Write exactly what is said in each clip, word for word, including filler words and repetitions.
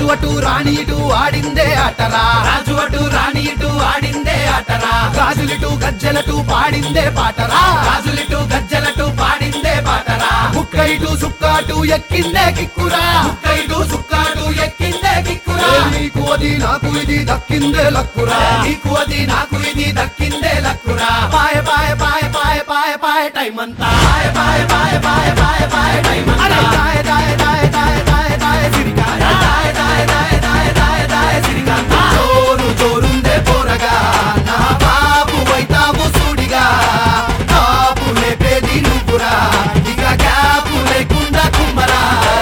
అటు రాణి ఇటు ఆడిందే ఆటరా రాజు అటు రాణి ఇటు ఆడిందే ఆటరా గాజులిటు గజ్జలటు పాడిందే పాటరా గాజులిటు గజ్జలటు పాడిందే పాటరా ముక్క ఇటు సుక్కాటు ఎక్కిందే కిక్కురా ముక్క ఇటు సుక్కాటు ఎక్కిందే కిక్కురా నీకు అది నాకు ఇది దక్కిందే లక్కురా నీకు అది నాకు ఇది దక్కిందే లక్కురా పాయ పాయ పాయ పాయ పాయ పాయ టైం అంతా పాయ పాయ పాయ పాయ పాయ పాయ టైం అంతా దాయ దాయ దాయ దాయ దాయ దాయ సిరికాయ దాయ దాయ దాయ దాయ దాయ దాయ సిరికాయ జోరు జోరుందే పోరగా నా బాబు వైతావు సూడిగా కాపు లేపేది నువ్వురా ఇక క్యాపు లేకుండా కుమ్మరా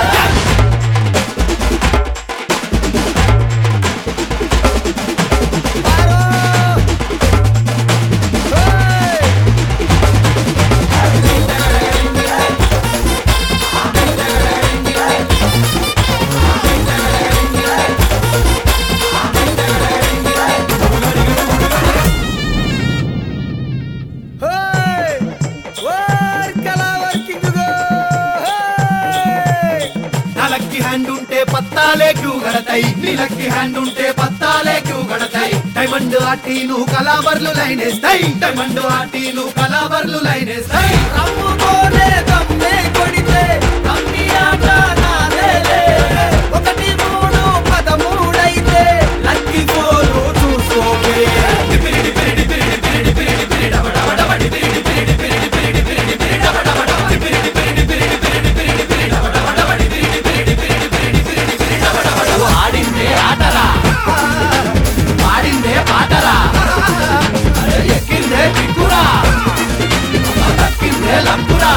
లక్కీ హ్యాండ్ ఉంటే పత్తాలే క్యూ గడతాయి నీ లక్కీ హ్యాండ్ ఉంటే పత్తాలే క్యూ గడతాయి డైమండ్ ఆటీలు కలాబర్లు లైనేస్తాయి డైమండ్ ఆటీలు కలాబర్లు లైనేస్తాయి రమ్ముకోలే దమ్మే కొడితే కమ్మి ఆట నాదేలే ఒకటి మూడు పదమూడైతే లక్కీ ఫోరు చూసుకోవే డిపిరి డిపిరి డిపిరి డిపిరి డిపిరి డిపిరి డబడబ డబడి డిపిరి డిపిరి డిపిరి డిపిరి డిపిరి డిపిరి డబడబ డిపిరి డిపిరి డిపిరి డిపిరి డిపిరి డిపిరి డబడబ డబడి డిపిరి డిపిరి డిపిరి డిపిరి డిపిరి డిపిరి డబడబ ఆడిందే ఆటరా పాడిందే పాటరా ఎక్కిందే కిక్కురా దక్కిందే లక్కురా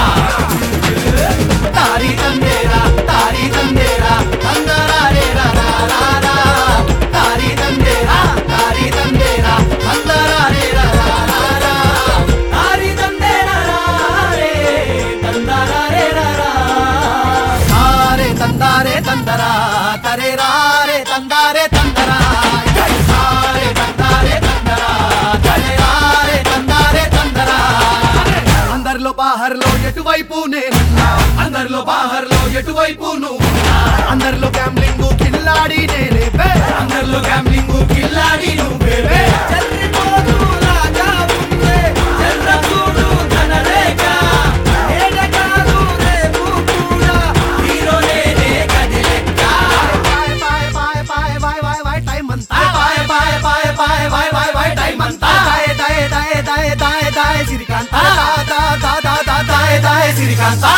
తారీ తందేరా తారీ తందేరా అందరా రేరా రా రా తారీ తందేరా తారీ తందేరా అందరా రేరా రా రా తారీ తందేరా రే తందరా రేరా రా తారే తందారే తందరా తరే రారే తందారే తందరా తారే తందారే తందరా తరే రారే తందారే తందరా అందరిలో బాహర్లో ఎటువైపు నేనున్నా అందరిలో బాహర్లో ఎటువైపు నువ్వున్నా అందరిలో గ్యాంబ్లింగ్ కిల్లాడి నేనే బే అందరిలో గ్యాంబ్లింగ్ కిల్లాడి నువ్వే బే చర్రిపోతూ రాజా ఉందే చర్ర చూడు ధనరేఖ ఏడకాలు రేపు కూడా హీరో నేనే కదిలెక్క పాయ పాయ పాయ పాయ పాయ పాయ పాయ టైం అంతా పాయ పాయ పాయ పాయ పాయ పాయ పాయ టైం అంతా దాయ దాయ దాయ దాయ దాయ దాయ సిరికాంత దా దా దా దా దా దాయ దాయ సిరికాంత